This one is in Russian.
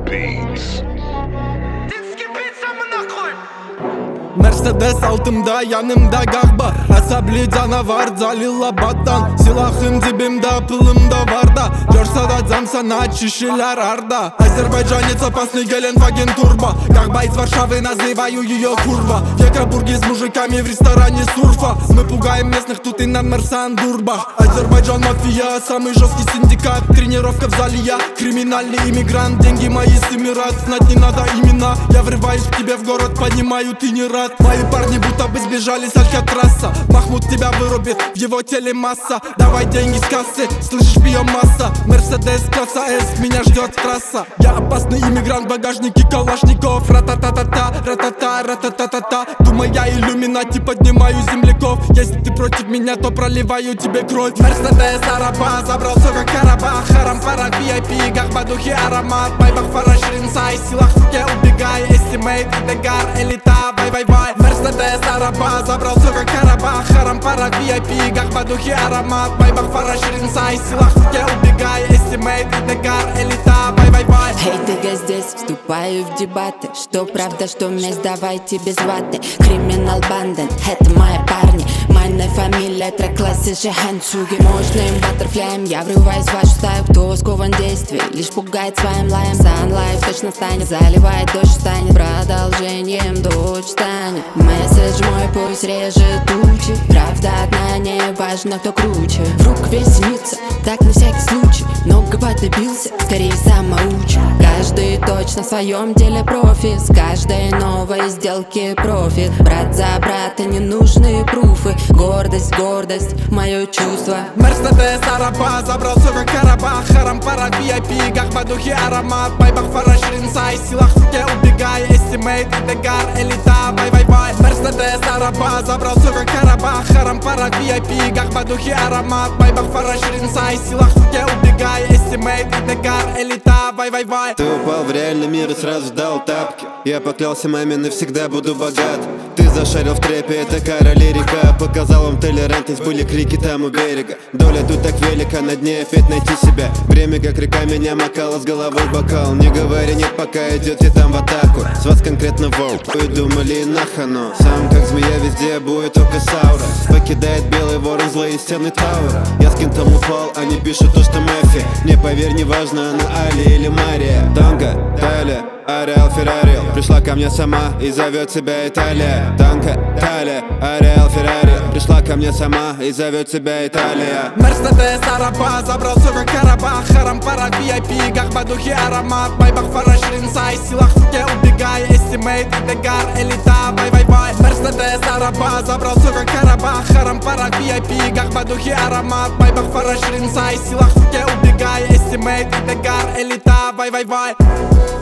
Beats. Мерседес алтымда, янымда гахба. Асабли жанавар Жалилабаддан. Силахым дибимда, пылымда барда. Жорса да замсана чишилар арда. Азербайджанец опасный Геленваген турбо. Гахба из Варшавы, называю ее курва. В Екабурге с мужиками в ресторане сурфа. Мы пугаем местных, тут и на Мерсан Дурбах. Азербайджан мафия, самый жесткий синдикат. Тренировка в зале, я криминальный иммигрант. Деньги мои с Эмират, знать не надо имена. Я врываюсь к тебе в город, понимаю, ты не рад. Мои парни будто бы сбежали с Алькатраса. Махмуд тебя вырубит, в его теле масса. Давай деньги с кассы, слышишь, биомасса. Мерседес класса С, меня ждет трасса. Я опасный иммигрант, в багажнике калашников. Ра-та-та-та-та, ра-та-та, ра-та-та-та-та. Думай, я иллюминати, поднимаю земляков. Если ты против меня, то проливаю тебе кровь. Мерседес Араба, забрал все как Карабах. Харам парад, VIP, гахба, духи, аромат. Байбах, фараш, ринсай, силах в руке убегай. Эстимейт, Дегар, элита, вай-вай-вай. Мерседес Араба, забрал все как Карабах. Харам парад, VIP, гахба, духи, аромат. Байбах, фараш, ринсай, силах в руке убегай. Эстимейт, Дегар, элита, вай-вай-вай. Эй, ты здесь, вступаю в дебаты. Что правда, что месть, давайте без ваты. Криминал банден, это мои парни. Моя фамилия, трек классы Шихансуги. Мощным баттерфляем, я врываюсь в вашу стаю. Кто скован действий, лишь пугает своим лаем. Sunlife точно станет, заливает дождь станет. Продолжением дочь станет. Месседж мой пусть режет тучи. Правда одна, не важно кто круче. Вдруг веселится, так на всякий случай. Многого добился, скорее самоучен. Каждый точно в своем деле профи. С каждой новой сделки профит. Брат за брата не нужны пруфы. Гордость, гордость, мое чувство. Мерседес Араба, забрал все как Карабах. Харам парад, VIP, гахба, духи, аромат. Байбах, фараш, ринсай, силах в руке убегай. Эстимейт, Дегар, элита, вай-вай-вай. Мерседес Араба, забрал все как Карабах. Харам парад, VIP, гахба, духи, аромат. Байбах, фараш, ринсай, силах в руке убегай. Эстимейт, Дегар, элита, вай-вай-вай. Ты упал в реальный мир и сразу дал тапки. Я поклялся маме, навсегда буду богат. Ты зашарил в трэпе, это короли река. Показал вам толерантность, были крики там у берега. Доля тут так велика, на дне опять найти себя. Время как река меня макало с головой в бокал. Не говори нет, пока идете там в атаку. С вас конкретно волк, вы думали нахано. Сам как змея везде будет только Саура. Покидает белый ворон злые стены Таура. Я с кем-то упал, они пишут то, что мафия. Не поверь, не важно, она Али или Мария. Танго, Талия, Ариал, Феррари. Пришла ко мне сама и зовет себя Италия. Танго, Талия, Ариал, Феррари. Пришла ко мне сама и зовет себя Италия. Мерседес Араба, забрал все как Карабах. Харам парад, VIP, гахба, духи, аромат. Байбах, фараш, ринсай, силах в руке убегай. Эстимейт, Дегар, элита, вай-вай-вай. Мерседес Араба, забрал все как Карабах. Харам парад, VIP, гахба, духи, аромат. Байбах, фараш, ринсай, силах в руке убегай. Эстимейт, Дегар, элита, вай-вай-вай.